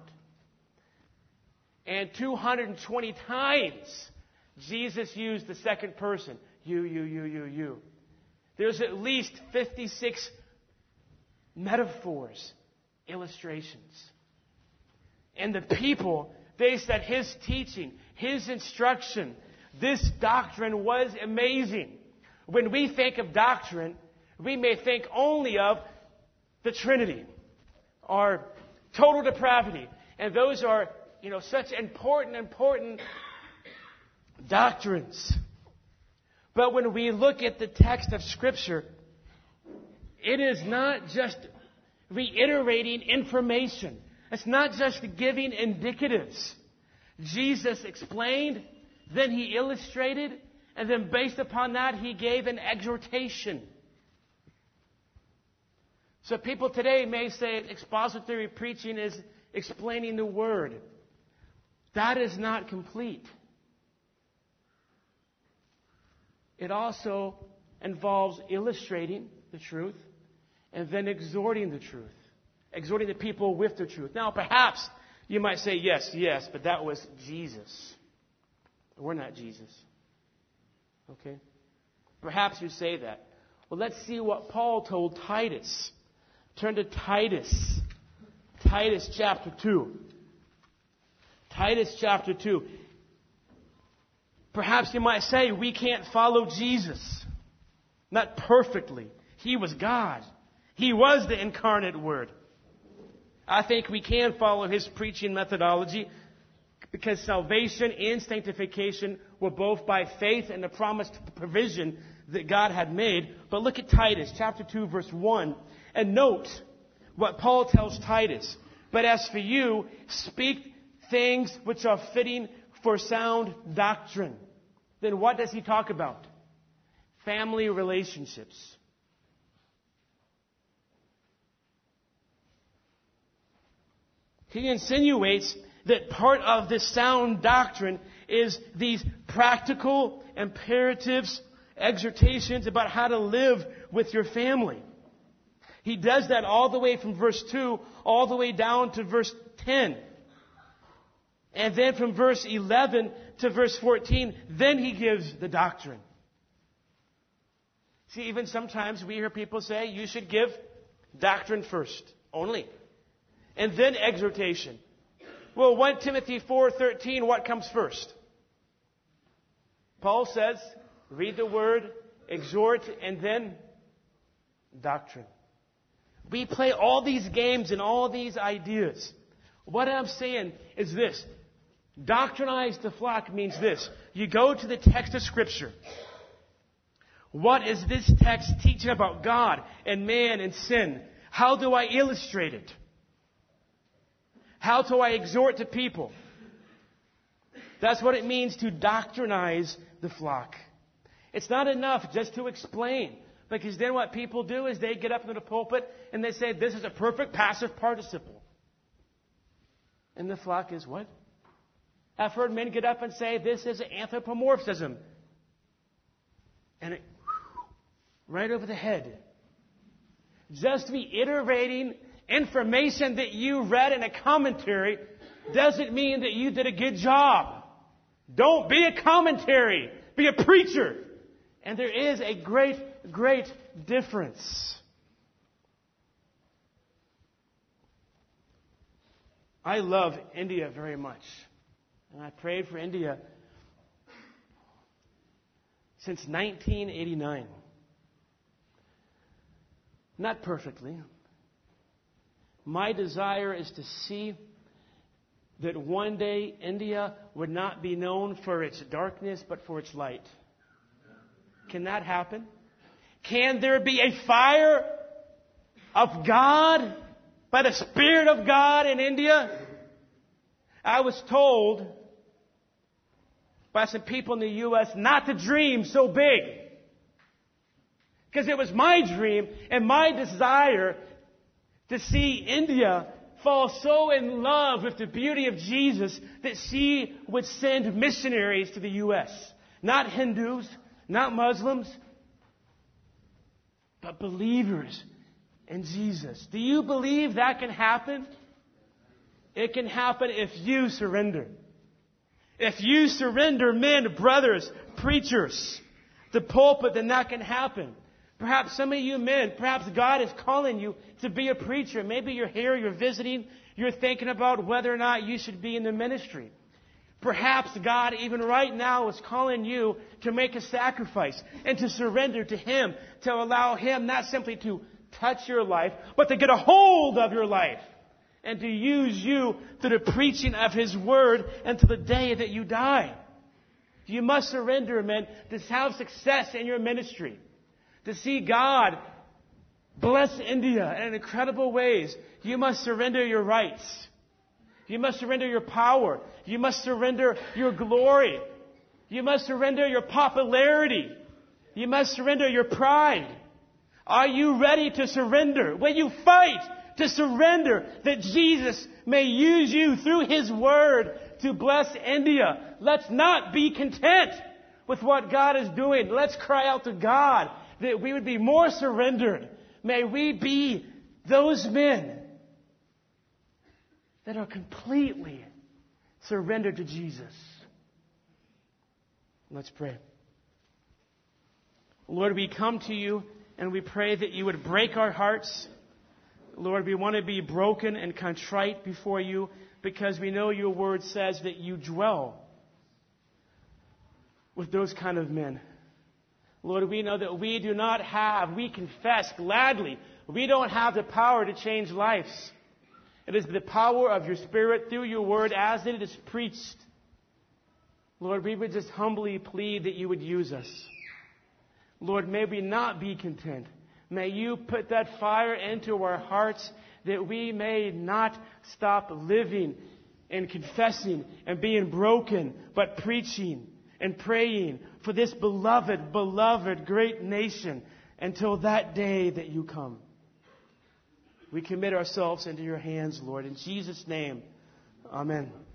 And 220 times, Jesus used the second person. You. There's at least 56 metaphors, illustrations. And the people, they said his teaching, his instruction, this doctrine was amazing. When we think of doctrine, we may think only of the Trinity or total depravity. And those are, such important doctrines. But when we look at the text of Scripture, it is not just reiterating information. It's not just giving indicatives. Jesus explained, then he illustrated, and then based upon that, he gave an exhortation. So people today may say expository preaching is explaining the Word. That is not complete. It also involves illustrating the truth and then exhorting the truth. Exhorting the people with the truth. Now, perhaps you might say, yes, but that was Jesus. We're not Jesus. Okay? Perhaps you say that. Well, let's see what Paul told Titus. Turn to Titus. Titus chapter 2. Titus chapter 2. Perhaps you might say, we can't follow Jesus. Not perfectly. He was God. He was the incarnate Word. I think we can follow his preaching methodology because salvation and sanctification were both by faith and the promised provision that God had made. But look at Titus chapter 2 verse 1 and note what Paul tells Titus. But as for you, speak things which are fitting for sound doctrine. Then what does he talk about? Family relationships. He insinuates that part of this sound doctrine is these practical imperatives, exhortations about how to live with your family. He does that all the way from verse 2 all the way down to verse 10. And then from verse 11 to verse 14, then he gives the doctrine. See, even sometimes we hear people say, you should give doctrine first, only. And then exhortation. Well, 1 Timothy 4:13, what comes first? Paul says, read the word, exhort, and then doctrine. We play all these games and all these ideas. What I'm saying is this. Doctrinize the flock means this. You go to the text of Scripture. What is this text teaching about God and man and sin? How do I illustrate it? How do I exhort to people? That's what it means to doctrinize the flock. It's not enough just to explain. Because then what people do is they get up in the pulpit and they say, this is a perfect passive participle. And the flock is what? I've heard men get up and say, this is anthropomorphism. And it, right over the head. Just reiterating information that you read in a commentary doesn't mean that you did a good job. Don't be a commentary. Be a preacher. And there is a great difference. I love India very much. And I prayed for India since 1989. Not perfectly. My desire is to see that one day India would not be known for its darkness, but for its light. Can that happen? Can there be a fire of God, by the Spirit of God in India? I was told by some people in the U.S. not to dream so big. Because it was my dream and my desire to see India fall so in love with the beauty of Jesus that she would send missionaries to the U.S. Not Hindus, not Muslims, but believers in Jesus. Do you believe that can happen? It can happen if you surrender. If you surrender, men, brothers, preachers, the pulpit, then that can happen. Perhaps some of you men, perhaps God is calling you to be a preacher. Maybe you're here, you're visiting, you're thinking about whether or not you should be in the ministry. Perhaps God, even right now, is calling you to make a sacrifice and to surrender to Him, to allow Him not simply to touch your life, but to get a hold of your life and to use you through the preaching of His Word until the day that you die. You must surrender, men, to have success in your ministry, to see God bless India in incredible ways. You must surrender your rights. You must surrender your power. You must surrender your glory. You must surrender your popularity. You must surrender your pride. Are you ready to surrender? Will you fight to surrender that Jesus may use you through His Word to bless India? Let's not be content with what God is doing. Let's cry out to God that we would be more surrendered. May we be those men that are completely surrendered to Jesus. Let's pray. Lord, we come to you and we pray that you would break our hearts. Lord, we want to be broken and contrite before you because we know your word says that you dwell with those kind of men. Lord, we know that we confess gladly, we don't have the power to change lives. It is the power of your Spirit through your word as it is preached. Lord, we would just humbly plead that you would use us. Lord, may we not be content. May you put that fire into our hearts that we may not stop living and confessing and being broken, but preaching and praying for this beloved, beloved great nation until that day that you come. We commit ourselves into your hands, Lord. In Jesus' name, amen.